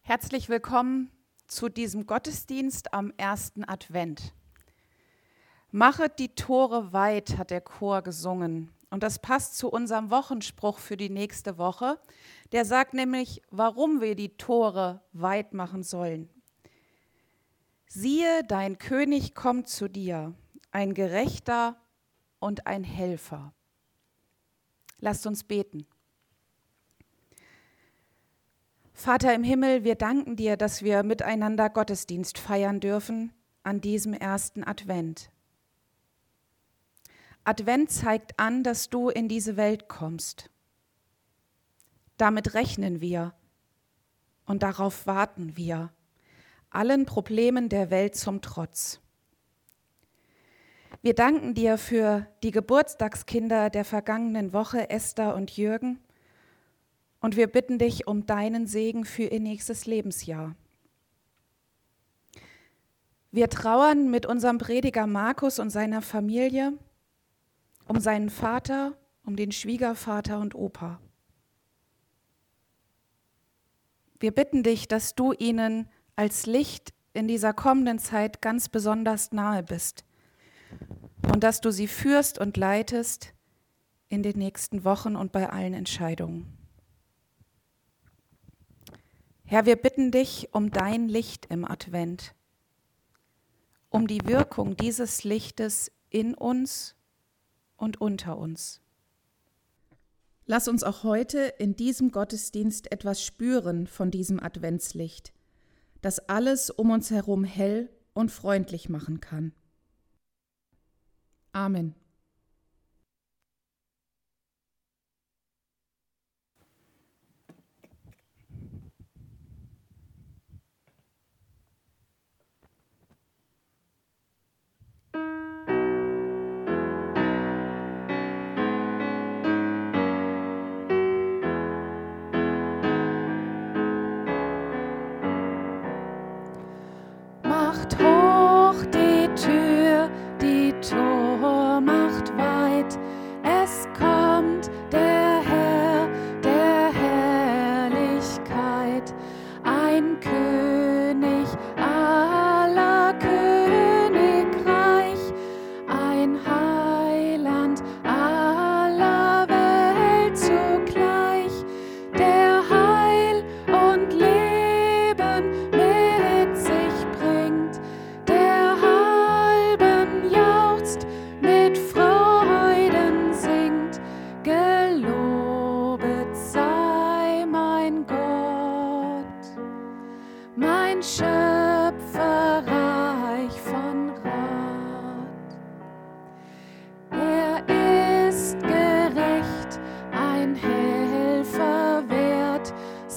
Herzlich willkommen zu diesem Gottesdienst am ersten Advent. Machet die Tore weit, hat der Chor gesungen. Und das passt zu unserem Wochenspruch für die nächste Woche. Der sagt nämlich, warum wir die Tore weit machen sollen. Siehe, dein König kommt zu dir, ein Gerechter und ein Helfer. Lasst uns beten. Vater im Himmel, wir danken dir, dass wir miteinander Gottesdienst feiern dürfen an diesem ersten Advent. Advent zeigt an, dass du in diese Welt kommst. Damit rechnen wir und darauf warten wir, allen Problemen der Welt zum Trotz. Wir danken dir für die Geburtstagskinder der vergangenen Woche, Esther und Jürgen, und wir bitten dich um deinen Segen für ihr nächstes Lebensjahr. Wir trauern mit unserem Prediger Markus und seiner Familie, um seinen Vater, um den Schwiegervater und Opa. Wir bitten dich, dass du ihnen als Licht in dieser kommenden Zeit ganz besonders nahe bist und dass du sie führst und leitest in den nächsten Wochen und bei allen Entscheidungen. Herr, wir bitten dich um dein Licht im Advent, um die Wirkung dieses Lichtes in uns und unter uns. Lass uns auch heute in diesem Gottesdienst etwas spüren von diesem Adventslicht, das alles um uns herum hell und freundlich machen kann. Amen. Macht hoch die Tür, die Tor macht weit, es kommt der Herr der Herrlichkeit, ein König aller Königreich, ein Heiland aller Welt zugleich, der Heil und Leben mit sich bringt, der halben jauchzt, mit Freuden singt. Gelobet sei mein Gott, mein Schöpfer reich von Rat. Er ist gerecht, ein Helfer wert,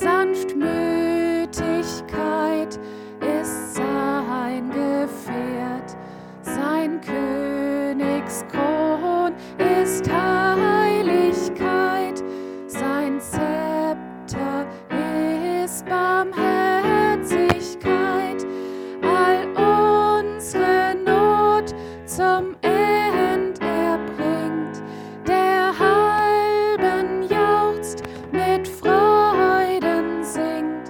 Sanftmütigkeit ist sein Gefährt, sein Königskron ist Heiligkeit, sein Zepter ist Barmherzigkeit, all unsere Not zum End er bringt, der halben jauchzt, mit Freuden singt.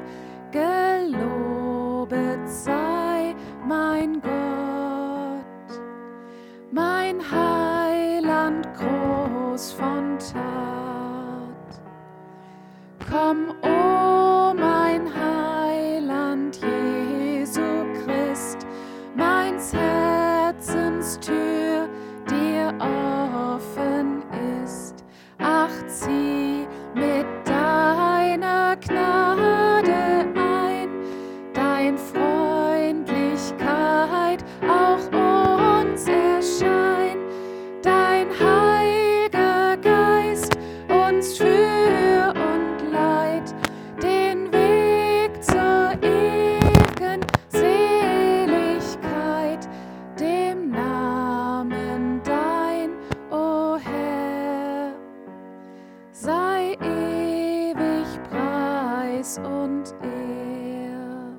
Gelobet sei mein Gott, mein Heiland groß von Tat. Komm, o mein Heiland Jesu Christ, meins Herzens Tür dir offen ist. Ach, zieh mit deiner Gnade ein, dein Freundlichkeit auch uns erschein, dein Heiliger Geist uns für und leid, den Weg zur ewigen Seligkeit, dem Namen dein, o Herr, sei ewig Preis und Ehr.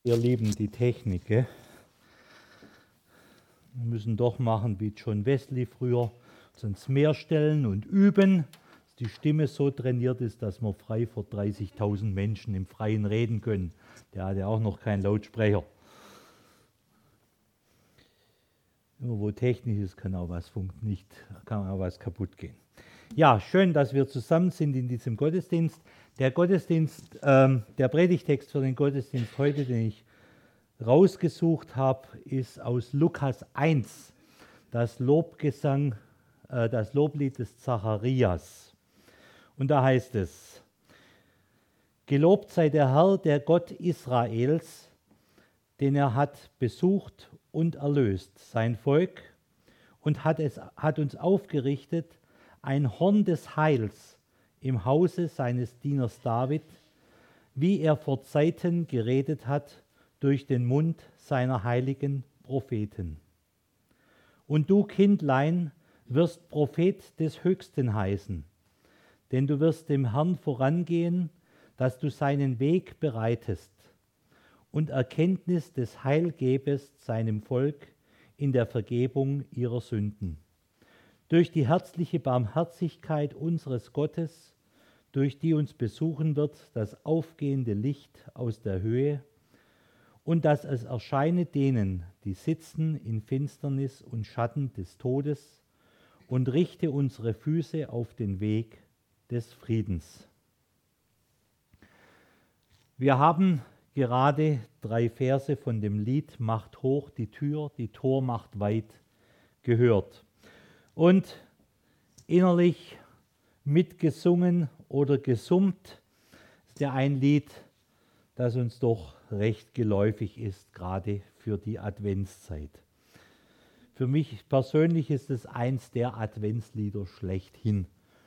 Ihr Lieben, die Technik, gell? Wir müssen doch machen wie John Wesley früher, uns mehr stellen und üben, dass die Stimme so trainiert ist, dass wir frei vor 30.000 Menschen im Freien reden können. Der hatte auch noch keinen Lautsprecher. Immer wo Technik ist, kann auch was kaputt gehen. Ja, schön, dass wir zusammen sind in diesem Gottesdienst. Der Predigtext für den Gottesdienst heute, den ich rausgesucht habe, ist aus Lukas 1, das Loblied des Zacharias. Und da heißt es: Gelobt sei der Herr, der Gott Israels, den er hat besucht und erlöst, sein Volk, und hat uns aufgerichtet, ein Horn des Heils im Hause seines Dieners David, wie er vor Zeiten geredet hat durch den Mund seiner heiligen Propheten. Und du, Kindlein, wirst Prophet des Höchsten heißen, denn du wirst dem Herrn vorangehen, dass du seinen Weg bereitest und Erkenntnis des Heil gebest seinem Volk in der Vergebung ihrer Sünden. Durch die herzliche Barmherzigkeit unseres Gottes, durch die uns besuchen wird das aufgehende Licht aus der Höhe, und dass es erscheine denen, die sitzen in Finsternis und Schatten des Todes, und richte unsere Füße auf den Weg des Friedens. Wir haben gerade 3 Verse von dem Lied Macht hoch die Tür, die Tor macht weit gehört. Und innerlich mitgesungen oder gesummt ist ja ein Lied, das uns doch recht geläufig ist, gerade für die Adventszeit. Für mich persönlich ist es eins der Adventslieder schlechthin,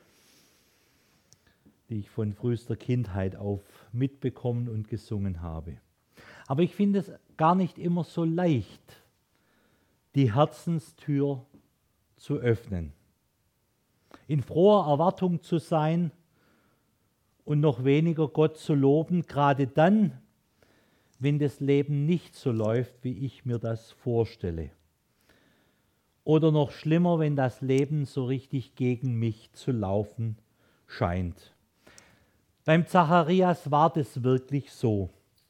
die ich von frühester Kindheit auf mitbekommen und gesungen habe. Aber ich finde es gar nicht immer so leicht, die Herzenstür zu öffnen, in froher Erwartung zu sein und noch weniger Gott zu loben, gerade dann, wenn das Leben nicht so läuft, wie ich mir das vorstelle. Oder noch schlimmer, wenn das Leben so richtig gegen mich zu laufen scheint. Beim Zacharias war das wirklich so.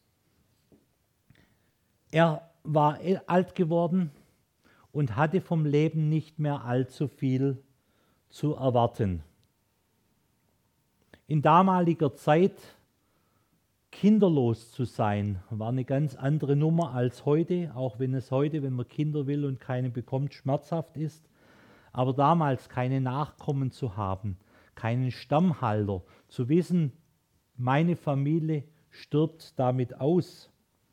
Er war alt geworden und hatte vom Leben nicht mehr allzu viel zu erwarten. In damaliger Zeit kinderlos zu sein, war eine ganz andere Nummer als heute, auch wenn es heute, wenn man Kinder will und keine bekommt, schmerzhaft ist. Aber damals keine Nachkommen zu haben, keinen Stammhalter, zu wissen, meine Familie stirbt damit aus,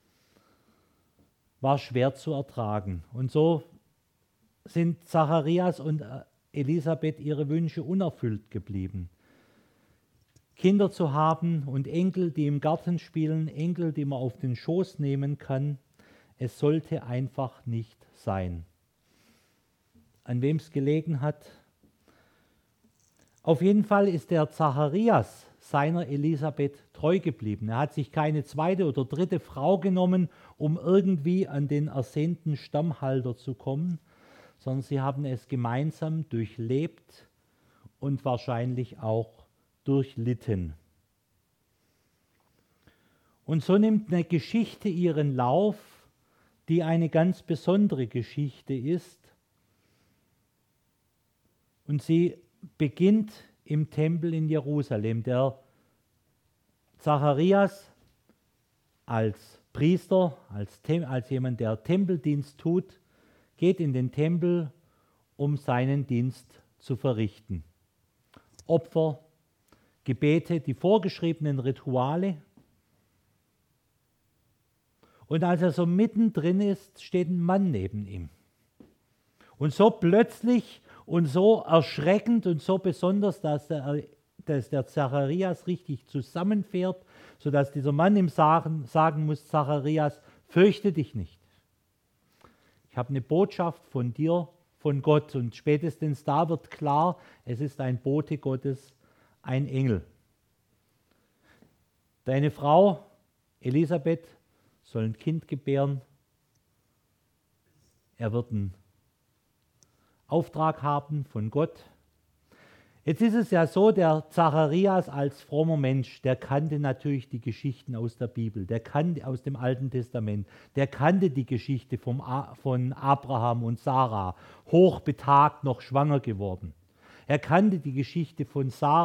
war schwer zu ertragen. Und so sind Zacharias und Elisabeth ihre Wünsche unerfüllt geblieben. Kinder zu haben und Enkel, die im Garten spielen, Enkel, die man auf den Schoß nehmen kann, es sollte einfach nicht sein. An wem es gelegen hat? Auf jeden Fall ist der Zacharias seiner Elisabeth treu geblieben. Er hat sich keine zweite oder dritte Frau genommen, um irgendwie an den ersehnten Stammhalter zu kommen, sondern sie haben es gemeinsam durchlebt und wahrscheinlich auch durchlitten. Und so nimmt eine Geschichte ihren Lauf, die eine ganz besondere Geschichte ist. Und sie beginnt im Tempel in Jerusalem. Der Zacharias als Priester, als jemand, der Tempeldienst tut, geht in den Tempel, um seinen Dienst zu verrichten. Opfer, Gebete, die vorgeschriebenen Rituale. Und als er so mittendrin ist, steht ein Mann neben ihm. Und so plötzlich und so erschreckend und so besonders, dass der Zacharias richtig zusammenfährt, sodass dieser Mann ihm sagen muss, Zacharias, fürchte dich nicht. Ich habe eine Botschaft von dir, von Gott. Und spätestens da wird klar, es ist ein Bote Gottes, ein Engel. Deine Frau Elisabeth soll ein Kind gebären. Er wird einen Auftrag haben von Gott. Jetzt ist es ja so, der Zacharias als frommer Mensch, der kannte natürlich die Geschichten aus der Bibel, der kannte aus dem Alten Testament, der kannte die Geschichte von Abraham und Sarah, hochbetagt, noch schwanger geworden. Er kannte die Geschichte von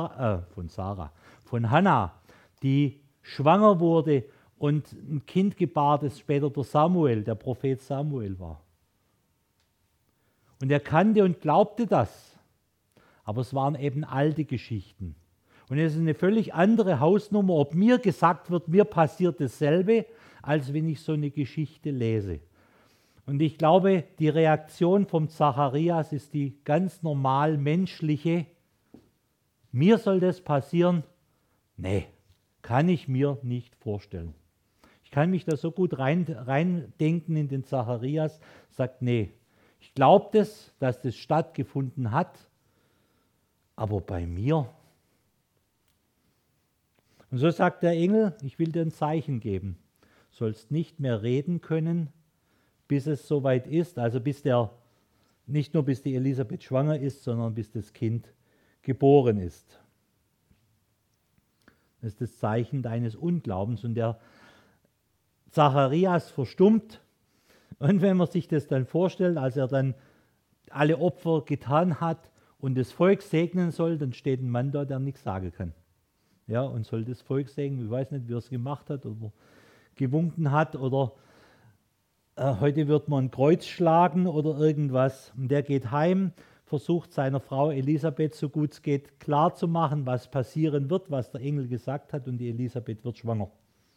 Hannah, die schwanger wurde und ein Kind gebar, das später der Prophet Samuel war. Und er kannte und glaubte das. Aber es waren eben alte Geschichten. Und es ist eine völlig andere Hausnummer, ob mir gesagt wird, mir passiert dasselbe, als wenn ich so eine Geschichte lese. Und ich glaube, die Reaktion vom Zacharias ist die ganz normal menschliche. Mir soll das passieren? Nee, kann ich mir nicht vorstellen. Ich kann mich da so gut reindenken in den Zacharias, sagt, nee, ich glaube das, dass das stattgefunden hat, aber bei mir. Und so sagt der Engel, ich will dir ein Zeichen geben. Du sollst nicht mehr reden können, bis es soweit ist, also nicht nur bis die Elisabeth schwanger ist, sondern bis das Kind geboren ist. Das ist das Zeichen deines Unglaubens. Und der Zacharias verstummt. Und wenn man sich das dann vorstellt, als er dann alle Opfer getan hat und das Volk segnen soll, dann steht ein Mann da, der nichts sagen kann. Ja, und soll das Volk segnen. Ich weiß nicht, wie er es gemacht hat oder gewunken hat oder heute wird man ein Kreuz schlagen oder irgendwas. Und der geht heim, versucht seiner Frau Elisabeth so gut es geht klarzumachen, was passieren wird, was der Engel gesagt hat, und die Elisabeth wird schwanger.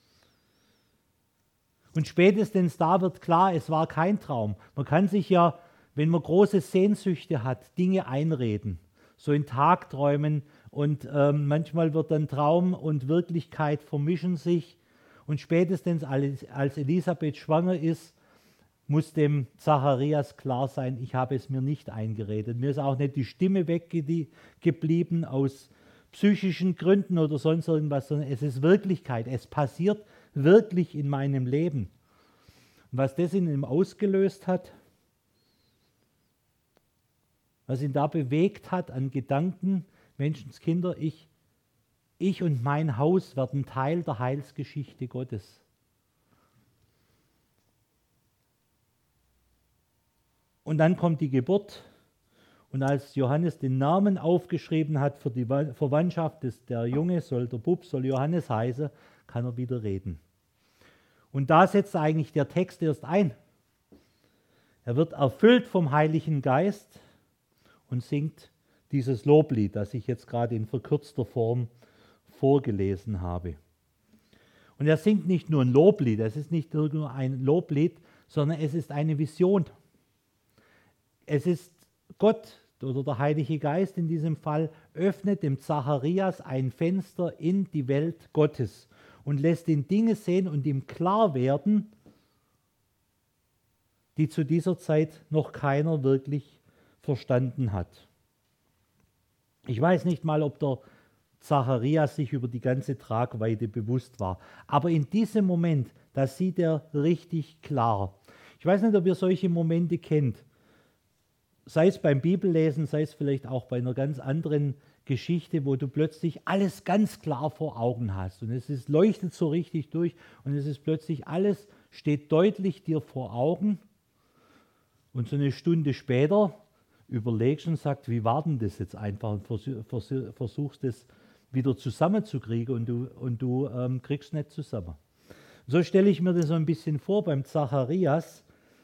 Und spätestens da wird klar, es war kein Traum. Man kann sich ja, wenn man große Sehnsüchte hat, Dinge einreden, so in Tagträumen, und manchmal wird dann Traum und Wirklichkeit vermischen sich, und spätestens als Elisabeth schwanger ist, muss dem Zacharias klar sein, ich habe es mir nicht eingeredet. Mir ist auch nicht die Stimme weggeblieben aus psychischen Gründen oder sonst irgendwas, sondern es ist Wirklichkeit. Es passiert wirklich in meinem Leben. Und was das in ihm ausgelöst hat, was ihn da bewegt hat an Gedanken, Menschenskinder, ich und mein Haus werden Teil der Heilsgeschichte Gottes. Und dann kommt die Geburt. Und als Johannes den Namen aufgeschrieben hat für die Verwandtschaft, der Junge der Bub soll Johannes heißen, kann er wieder reden. Und da setzt eigentlich der Text erst ein. Er wird erfüllt vom Heiligen Geist und singt dieses Loblied, das ich jetzt gerade in verkürzter Form vorgelesen habe. Und er singt nicht nur ein Loblied, es ist nicht nur ein Loblied, sondern es ist eine Vision. Es ist Gott oder der Heilige Geist in diesem Fall öffnet dem Zacharias ein Fenster in die Welt Gottes und lässt ihn Dinge sehen und ihm klar werden, die zu dieser Zeit noch keiner wirklich verstanden hat. Ich weiß nicht mal, ob der Zacharias sich über die ganze Tragweite bewusst war, aber in diesem Moment, da sieht er richtig klar. Ich weiß nicht, ob ihr solche Momente kennt. Sei es beim Bibellesen, sei es vielleicht auch bei einer ganz anderen Geschichte, wo du plötzlich alles ganz klar vor Augen hast und leuchtet so richtig durch und es ist plötzlich alles, steht deutlich dir vor Augen und so eine Stunde später überlegst und sagst, wie war denn das jetzt einfach und versuchst es wieder zusammenzukriegen und du kriegst es nicht zusammen. So stelle ich mir das so ein bisschen vor beim Zacharias.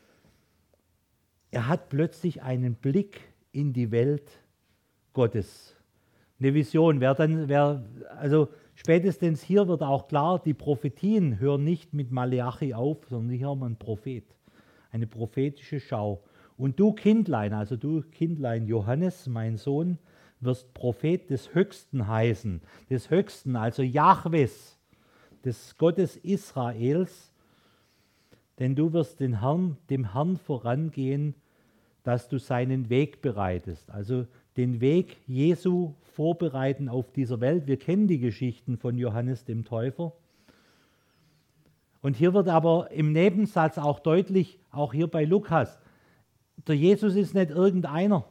Er hat plötzlich einen Blick in die Welt Gottes. Eine Vision. Also spätestens hier wird auch klar, die Prophetien hören nicht mit Maleachi auf, sondern hier haben wir einen Prophet. Eine prophetische Schau. Und du Kindlein Johannes, mein Sohn, wirst Prophet des Höchsten heißen. Des Höchsten, also Jahwes, des Gottes Israels. Denn du wirst dem Herrn vorangehen, dass du seinen Weg bereitest. Also den Weg Jesu vorbereiten auf dieser Welt. Wir kennen die Geschichten von Johannes dem Täufer. Und hier wird aber im Nebensatz auch deutlich, auch hier bei Lukas, der Jesus ist nicht irgendeiner.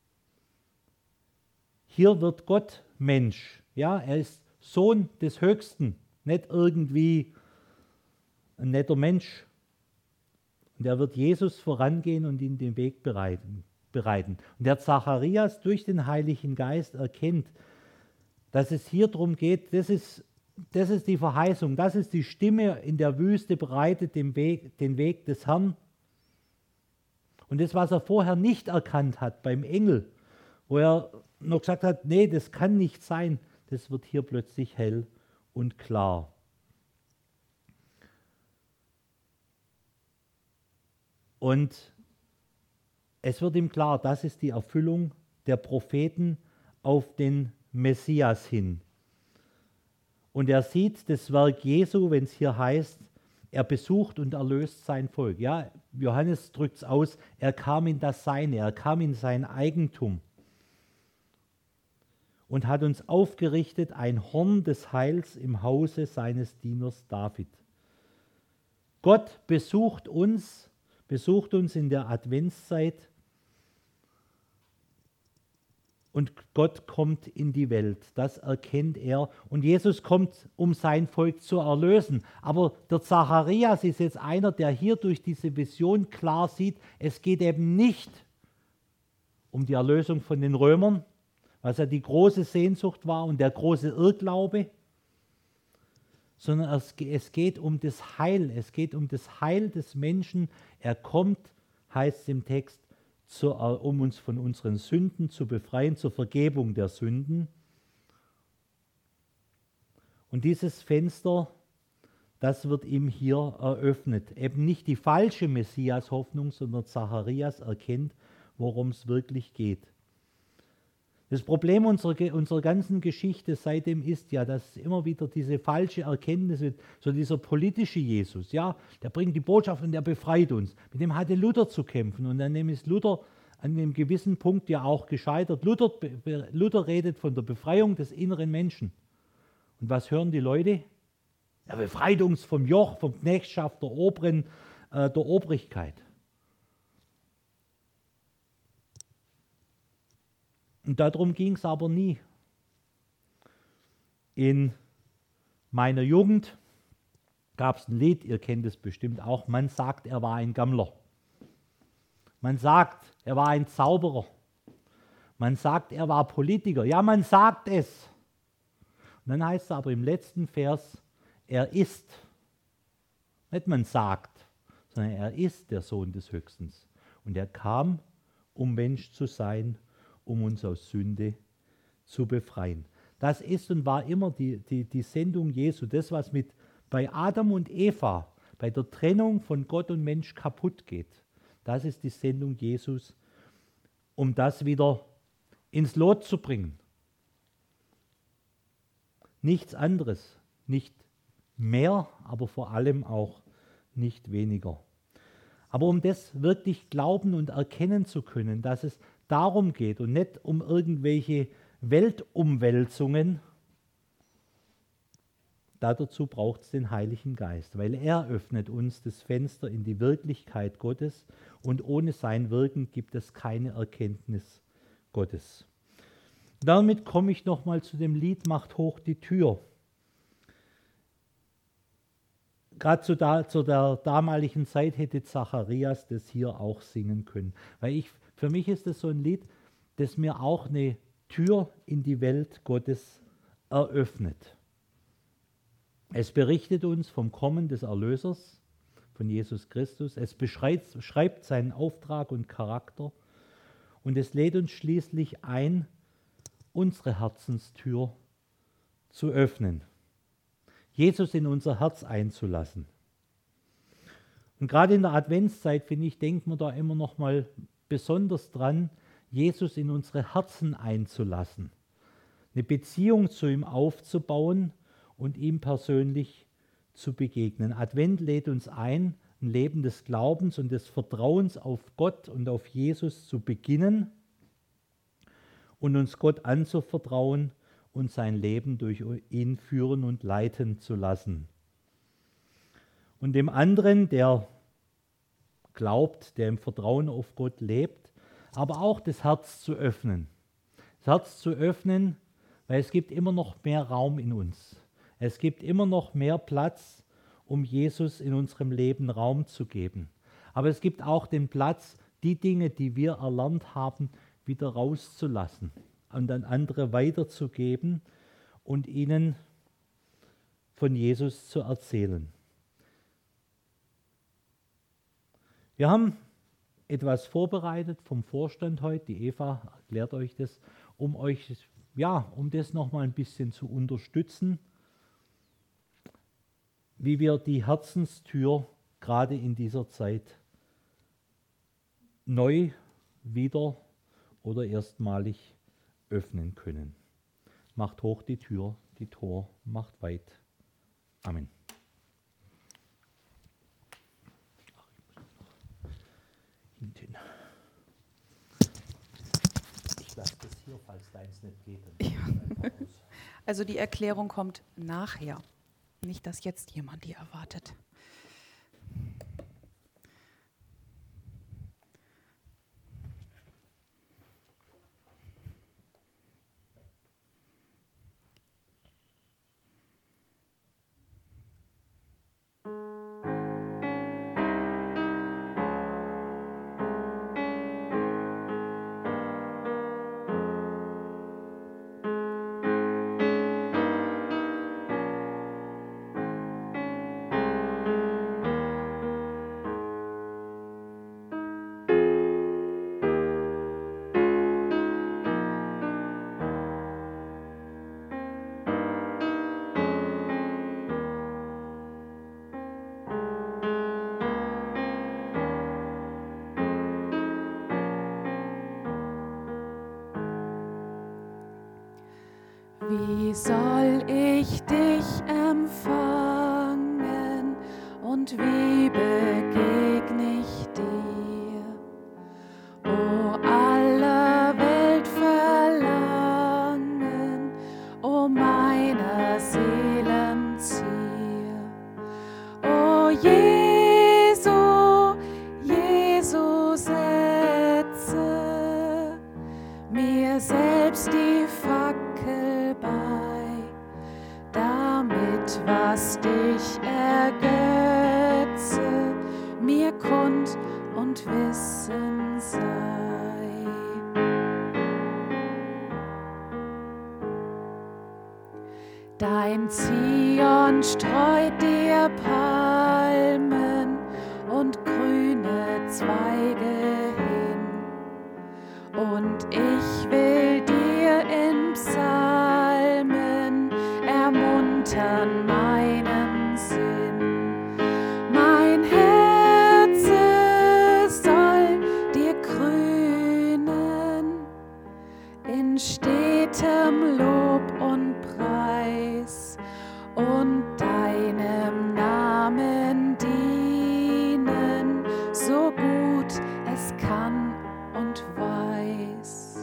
Hier wird Gott Mensch. Ja, er ist Sohn des Höchsten, nicht irgendwie ein netter Mensch. Und er wird Jesus vorangehen und ihm den Weg bereiten. Und der Zacharias durch den Heiligen Geist erkennt, dass es hier darum geht, das ist die Verheißung, das ist die Stimme in der Wüste, bereitet den Weg des Herrn. Und das, was er vorher nicht erkannt hat beim Engel, wo er noch gesagt hat, nee, das kann nicht sein, das wird hier plötzlich hell und klar. Und es wird ihm klar, das ist die Erfüllung der Propheten auf den Messias hin. Und er sieht das Werk Jesu, wenn es hier heißt, er besucht und erlöst sein Volk. Ja, Johannes drückt es aus, er kam in das Seine, er kam in sein Eigentum und hat uns aufgerichtet ein Horn des Heils im Hause seines Dieners David. Gott besucht uns in der Adventszeit und Gott kommt in die Welt. Das erkennt er. Und Jesus kommt, um sein Volk zu erlösen. Aber der Zacharias ist jetzt einer, der hier durch diese Vision klar sieht, es geht eben nicht um die Erlösung von den Römern, was ja die große Sehnsucht war und der große Irrglaube, sondern es geht um das Heil. Es geht um das Heil des Menschen. Er kommt, heißt es im Text, um uns von unseren Sünden zu befreien, zur Vergebung der Sünden. Und dieses Fenster, das wird ihm hier eröffnet. Eben nicht die falsche Messias-Hoffnung, sondern Zacharias erkennt, worum es wirklich geht. Das Problem unserer ganzen Geschichte seitdem ist ja, dass immer wieder diese falsche Erkenntnis wird, so dieser politische Jesus, ja, der bringt die Botschaft und der befreit uns. Mit dem hatte Luther zu kämpfen und an dem ist Luther an einem gewissen Punkt ja auch gescheitert. Luther redet von der Befreiung des inneren Menschen. Und was hören die Leute? Er befreit uns vom Joch, vom Knechtschaft der Obrigkeit. Und darum ging es aber nie. In meiner Jugend gab es ein Lied, ihr kennt es bestimmt auch, man sagt, er war ein Gammler. Man sagt, er war ein Zauberer. Man sagt, er war Politiker. Ja, man sagt es. Und dann heißt es aber im letzten Vers, er ist. Nicht man sagt, sondern er ist der Sohn des Höchsten. Und er kam, um Mensch zu sein, um uns aus Sünde zu befreien. Das ist und war immer die Sendung Jesu. Das, was bei Adam und Eva, bei der Trennung von Gott und Mensch kaputt geht, das ist die Sendung Jesus, um das wieder ins Lot zu bringen. Nichts anderes, nicht mehr, aber vor allem auch nicht weniger. Aber um das wirklich glauben und erkennen zu können, dass es darum geht und nicht um irgendwelche Weltumwälzungen, dazu braucht es den Heiligen Geist, weil er öffnet uns das Fenster in die Wirklichkeit Gottes und ohne sein Wirken gibt es keine Erkenntnis Gottes. Damit komme ich nochmal zu dem Lied Macht hoch die Tür. Gerade zu der damaligen Zeit hätte Zacharias das hier auch singen können. Weil für mich ist das so ein Lied, das mir auch eine Tür in die Welt Gottes eröffnet. Es berichtet uns vom Kommen des Erlösers, von Jesus Christus. Es beschreibt seinen Auftrag und Charakter. Und es lädt uns schließlich ein, unsere Herzenstür zu öffnen. Jesus in unser Herz einzulassen. Und gerade in der Adventszeit, finde ich, denkt man da immer noch mal besonders dran, Jesus in unsere Herzen einzulassen, eine Beziehung zu ihm aufzubauen und ihm persönlich zu begegnen. Advent lädt uns ein Leben des Glaubens und des Vertrauens auf Gott und auf Jesus zu beginnen und uns Gott anzuvertrauen und sein Leben durch ihn führen und leiten zu lassen. Und dem anderen, der glaubt, der im Vertrauen auf Gott lebt, aber auch das Herz zu öffnen. Das Herz zu öffnen, weil es gibt immer noch mehr Raum in uns. Es gibt immer noch mehr Platz, um Jesus in unserem Leben Raum zu geben. Aber es gibt auch den Platz, die Dinge, die wir erlernt haben, wieder rauszulassen und an andere weiterzugeben und ihnen von Jesus zu erzählen. Wir haben etwas vorbereitet vom Vorstand heute, die Eva erklärt euch das, um das nochmal ein bisschen zu unterstützen, wie wir die Herzenstür gerade in dieser Zeit neu wieder oder erstmalig öffnen können. Macht hoch die Tür, die Tor macht weit. Amen. Hinten. Ich lasse das hier, falls deins nicht geht. Dann Also die Erklärung kommt nachher. Nicht, dass jetzt jemand die erwartet. Wie soll ich dich empfangen und wie begegne ich dir? O aller Welt Verlangen, o meiner Seelen Zier. O Jesu, Jesu, setze mir selbst die Fackel bei, damit was dich ergötze, mir kund und Wissen sei. Dein Zion streut dir Palmen und grüne Zweige hin, und ich will dir in Psalmen ermuntern meinen Sinn. Mein Herz soll dir grünen in stetem Lob und Preis und deinem Namen dienen, so gut es kann und weiß.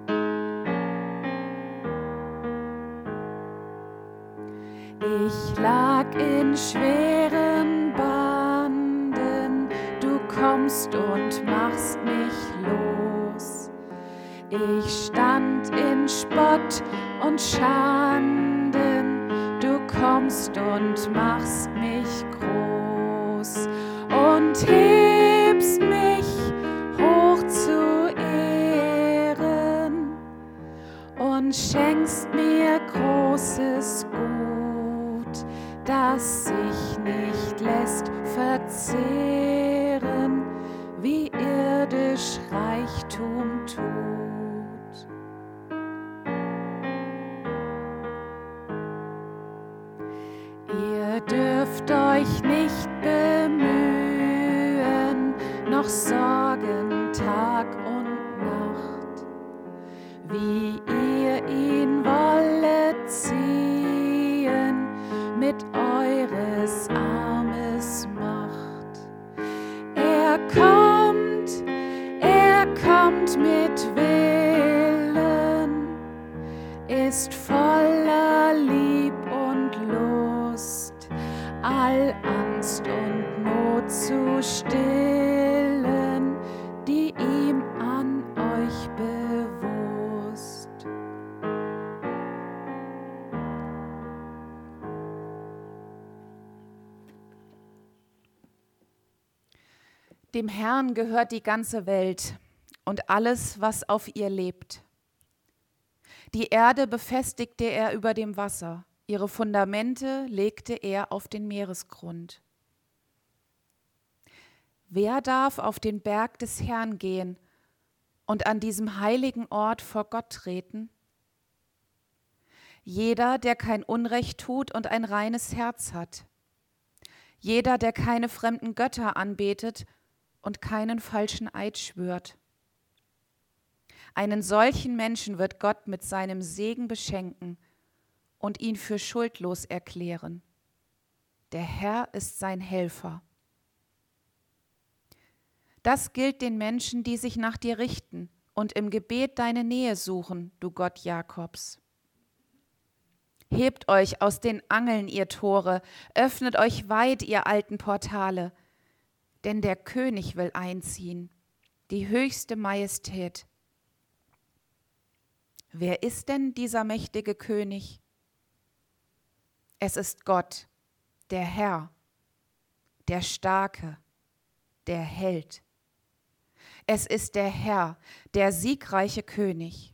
Ich lag in schweren Banden, du kommst und machst mich los. Ich stand in Spott und Schanden, du kommst und machst mich groß und hebst mich hoch zu Ehren und schenkst mir großes Gut, das sich nicht lässt verzehren, wie irdisch Reichtum tut. Ihr dürft euch nicht bemühen, noch sorgen Tag und Nacht, wie ihr ihn wollet ziehen mit eures Armes Macht. Er kommt mit Willen, ist voller Lieb und Lust, all Angst und Dem Herrn gehört die ganze Welt und alles, was auf ihr lebt. Die Erde befestigte er über dem Wasser, ihre Fundamente legte er auf den Meeresgrund. Wer darf auf den Berg des Herrn gehen und an diesem heiligen Ort vor Gott treten? Jeder, der kein Unrecht tut und ein reines Herz hat. Jeder, der keine fremden Götter anbetet und keinen falschen Eid schwört. Einen solchen Menschen wird Gott mit seinem Segen beschenken und ihn für schuldlos erklären. Der Herr ist sein Helfer. Das gilt den Menschen, die sich nach dir richten und im Gebet deine Nähe suchen, du Gott Jakobs. Hebt euch aus den Angeln, ihr Tore, öffnet euch weit, ihr alten Portale, denn der König will einziehen, die höchste Majestät. Wer ist denn dieser mächtige König? Es ist Gott, der Herr, der Starke, der Held. Es ist der Herr, der siegreiche König.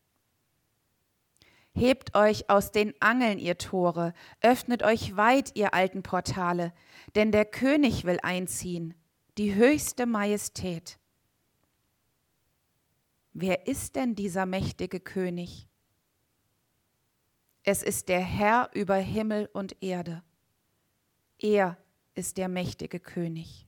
Hebt euch aus den Angeln, ihr Tore, öffnet euch weit, ihr alten Portale, denn der König will einziehen, die höchste Majestät. Wer ist denn dieser mächtige König? Es ist der Herr über Himmel und Erde. Er ist der mächtige König.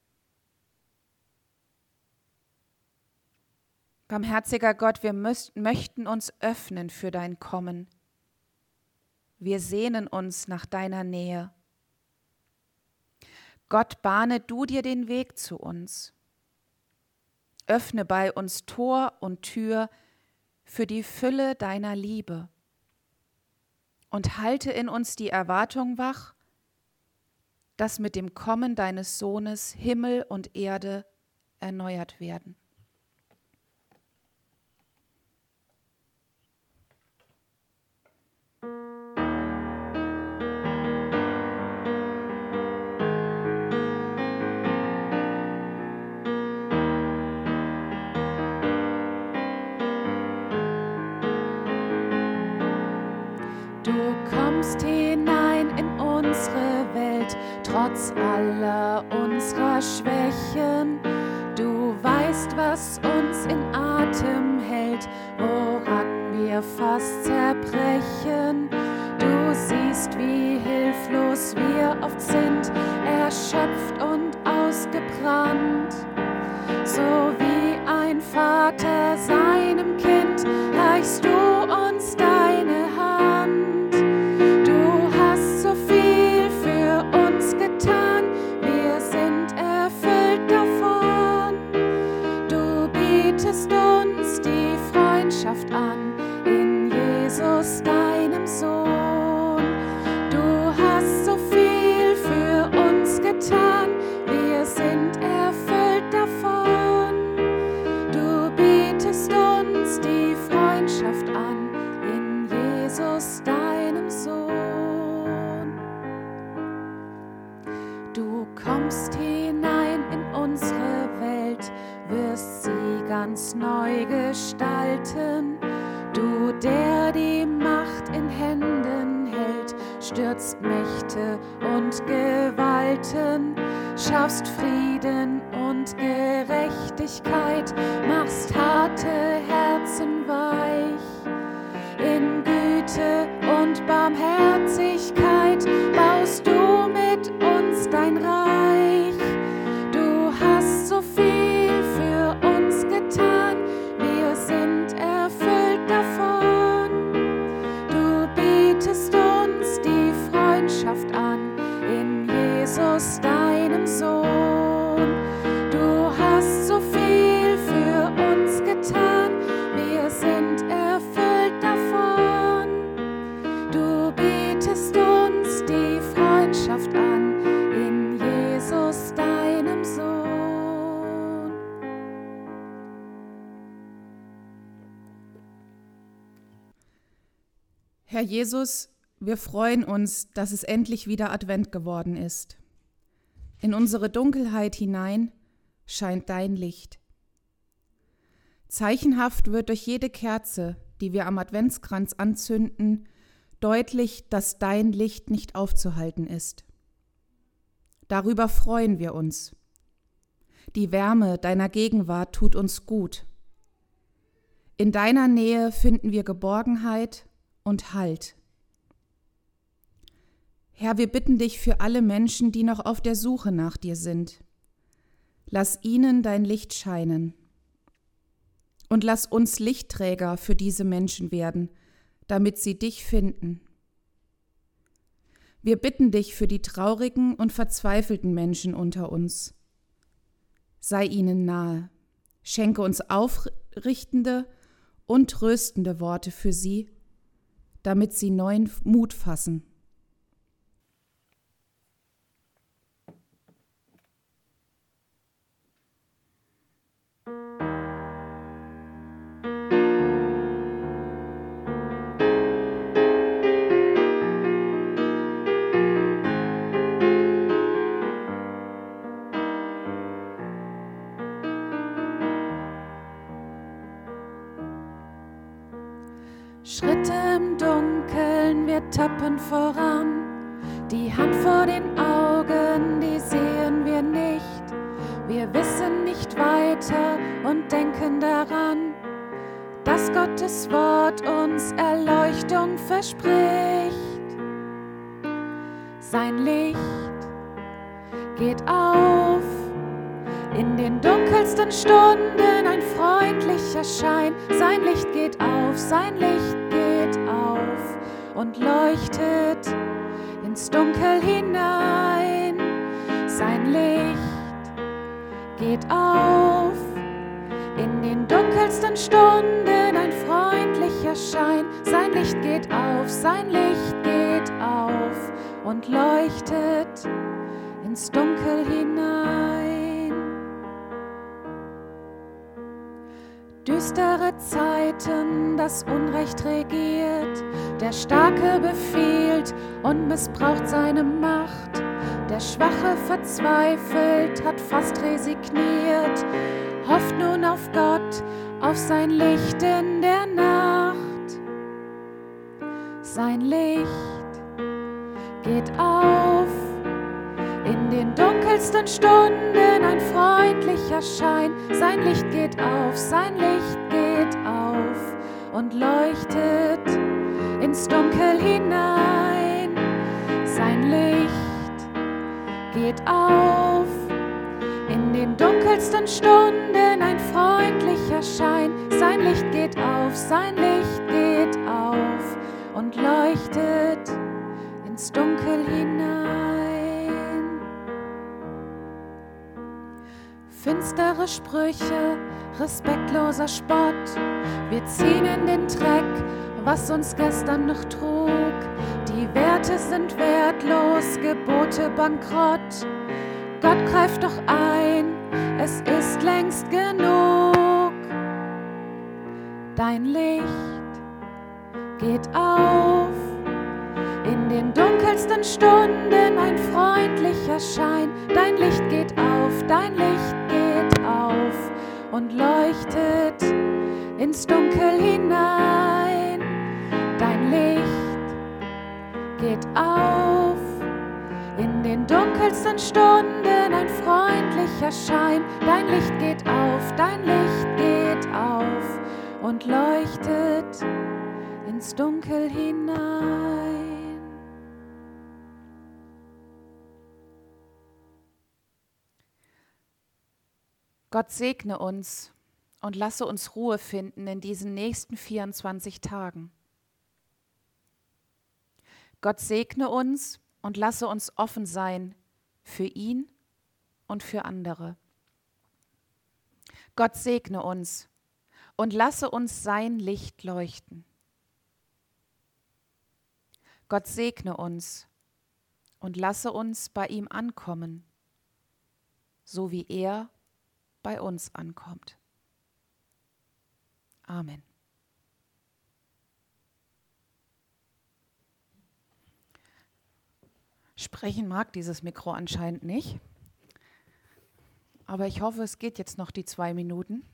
Barmherziger Gott, wir möchten uns öffnen für dein Kommen. Wir sehnen uns nach deiner Nähe. Gott, bahne du dir den Weg zu uns. Öffne bei uns Tor und Tür für die Fülle deiner Liebe und halte in uns die Erwartung wach, dass mit dem Kommen deines Sohnes Himmel und Erde erneuert werden. Du kommst hinein in unsere Welt, trotz aller unserer Schwächen. Du weißt, was uns in Atem hält, woran wir fast zerbrechen. Du siehst, wie hilflos wir oft sind, erschöpft und ausgebrannt. So wie ein Vater seinem Kind reichst du uns deine Hand. Du hast so viel für uns getan, wir sind erfüllt davon. Du bietest uns die Freundschaft an in Jesus, deinem Sohn. Du hast so viel für uns getan, wir sind erfüllt davon. Du bietest uns die Freundschaft an in Jesus, deinem Sohn. Du kommst hinein in unsere Welt, wirst sie ganz neu gestalten. Du, der die Macht in Händen hält, stürzt Mächte und Gewalten, schaffst Frieden und Gerechtigkeit, machst harte Herzen weich. In Güte und Barmherzigkeit baust du mit uns dein Reich. Du hast so viel für uns getan, wir sind erfüllt davon. Du bietest uns die Freundschaft an in Jesus, deinem Sohn. Du hast so viel für uns getan, wir sind erfüllt davon. Du bietest uns die Freundschaft an in Jesus, deinem Sohn. Herr Jesus, wir freuen uns, dass es endlich wieder Advent geworden ist. In unsere Dunkelheit hinein scheint dein Licht. Zeichenhaft wird durch jede Kerze, die wir am Adventskranz anzünden, deutlich, dass dein Licht nicht aufzuhalten ist. Darüber freuen wir uns. Die Wärme deiner Gegenwart tut uns gut. In deiner Nähe finden wir Geborgenheit und Halt. Herr, wir bitten dich für alle Menschen, die noch auf der Suche nach dir sind. Lass ihnen dein Licht scheinen. Und lass uns Lichtträger für diese Menschen werden, damit sie dich finden. Wir bitten dich für die traurigen und verzweifelten Menschen unter uns. Sei ihnen nahe, schenke uns aufrichtende und tröstende Worte für sie, damit sie neuen Mut fassen. Schritte im Dunkeln, wir tappen voran. Die Hand vor den Augen, die sehen wir nicht. Wir wissen nicht weiter und denken daran, dass Gottes Wort uns Erleuchtung verspricht. Sein Licht geht auf. In den dunkelsten Stunden ein freundlicher Schein. Sein Licht geht auf, sein Licht geht auf und leuchtet ins Dunkel hinein. Sein Licht geht auf. In den dunkelsten Stunden ein freundlicher Schein. Sein Licht geht auf, sein Licht geht auf und leuchtet ins Dunkel hinein. Düstere Zeiten, das Unrecht regiert, der Starke befiehlt und missbraucht seine Macht. Der Schwache verzweifelt, hat fast resigniert, hofft nun auf Gott, auf sein Licht in der Nacht. Sein Licht geht auf. In den dunkelsten Stunden ein freundlicher Schein. Sein Licht geht auf, sein Licht geht auf und leuchtet ins Dunkel hinein. Sein Licht geht auf. In den dunkelsten Stunden ein freundlicher Schein. Sein Licht geht auf, sein Licht geht auf und leuchtet ins Dunkel hinein. Finstere Sprüche, respektloser Spott. Wir ziehen in den Dreck, was uns gestern noch trug. Die Werte sind wertlos, Gebote bankrott. Gott greift doch ein, es ist längst genug. Dein Licht geht auf. In den dunkelsten Stunden ein freundlicher Schein. Dein Licht geht auf, dein Licht geht auf und leuchtet ins Dunkel hinein. Dein Licht geht auf. In den dunkelsten Stunden ein freundlicher Schein. Dein Licht geht auf, dein Licht geht auf und leuchtet ins Dunkel hinein. Gott segne uns und lasse uns Ruhe finden in diesen nächsten 24 Tagen. Gott segne uns und lasse uns offen sein für ihn und für andere. Gott segne uns und lasse uns sein Licht leuchten. Gott segne uns und lasse uns bei ihm ankommen, so wie er bei uns ankommt. Amen. Sprechen mag dieses Mikro anscheinend nicht, aber ich hoffe, es geht jetzt noch die 2 Minuten.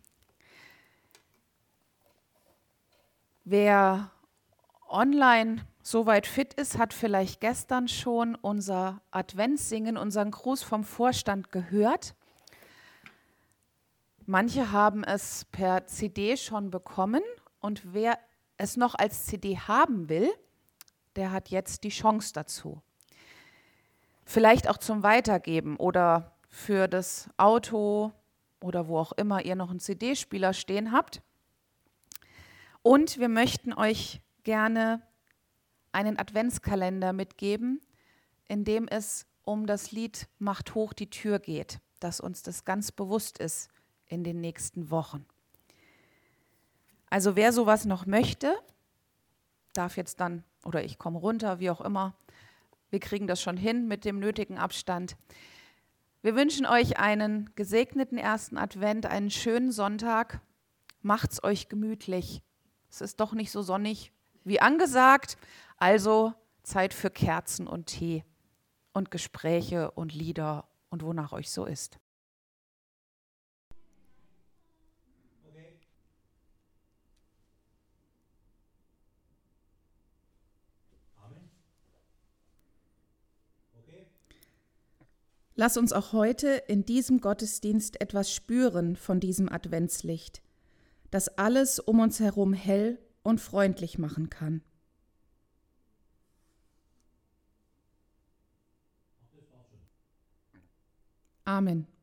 Wer online soweit fit ist, hat vielleicht gestern schon unser Adventssingen, unseren Gruß vom Vorstand gehört. Manche haben es per CD schon bekommen und wer es noch als CD haben will, der hat jetzt die Chance dazu. Vielleicht auch zum Weitergeben oder für das Auto oder wo auch immer ihr noch einen CD-Spieler stehen habt. Und wir möchten euch gerne einen Adventskalender mitgeben, in dem es um das Lied Macht hoch die Tür geht, dass uns das ganz bewusst ist in den nächsten Wochen. Also wer sowas noch möchte, darf jetzt dann, oder ich komme runter, wie auch immer, wir kriegen das schon hin mit dem nötigen Abstand. Wir wünschen euch einen gesegneten ersten Advent, einen schönen Sonntag. Macht's euch gemütlich. Es ist doch nicht so sonnig wie angesagt, also Zeit für Kerzen und Tee und Gespräche und Lieder und wonach euch so ist. Lass uns auch heute in diesem Gottesdienst etwas spüren von diesem Adventslicht, das alles um uns herum hell und freundlich machen kann. Amen.